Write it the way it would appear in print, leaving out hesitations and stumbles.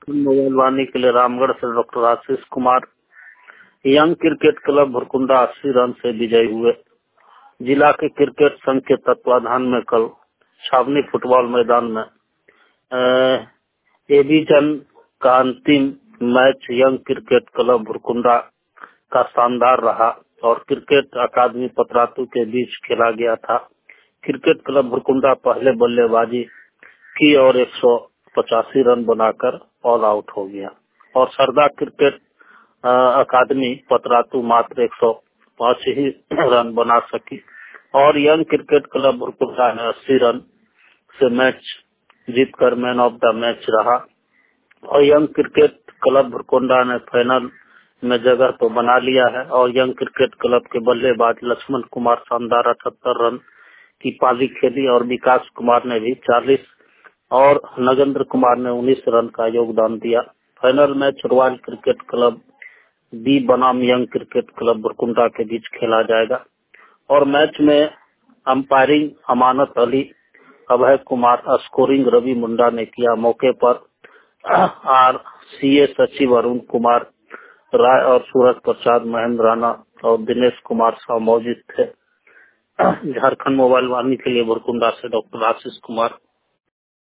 Mobile वाणी के लिए रामगढ़ से doctor Ashish Kumar. Young cricket club Bhurkunda 80 run से विजयी हुए। जिला के क्रिकेट संघ के तत्वाधान में कल छावनी फुटबॉल मैदान में एडिजन का अंतिम match young cricket club Bhurkunda का शानदार रहा और क्रिकेट अकादमी पतरातू के बीच खेला गया था। क्रिकेट क्लब भुरकुंडा पहले बल्लेबाजी की और 185 रन बनाकर ऑल आउट हो गया और सरदा क्रिकेट अकादमी पतरातू मात्र 105 ही रन बना सकी और यंग क्रिकेट क्लब भुरकुंडा ने 80 रन से मैच जीतकर मैन ऑफ द मैच रहा और यंग क्रिकेट क्लब भुरकुंडा ने फाइनल में जगह तो बना लिया है और यंग क्रिकेट क्लब के बल्लेबाज लक्ष्मण कुमार शानदार 78 रन की पारी खेली और विकास कुमार ने भी 40 और नगेंद्र कुमार ने 19 रन का योगदान दिया। Final match royal cricket club B बनाम यंग क्रिकेट क्लब भुरकुंडा के बीच खेला जाएगा और मैच में अंपायरिंग अमानत अली, अभय कुमार, स्कोरिंग रवि मुंडा ने किया। मौके पर RCA सचिव अरुण कुमार राय और सूरज प्रसाद, महेंद्र राणा और दिनेश कुमार साह मौजूद थे। झारखंड मोबाइल वाणी के लिए भुरकुंडा से डॉक्टर आशीष कुमार।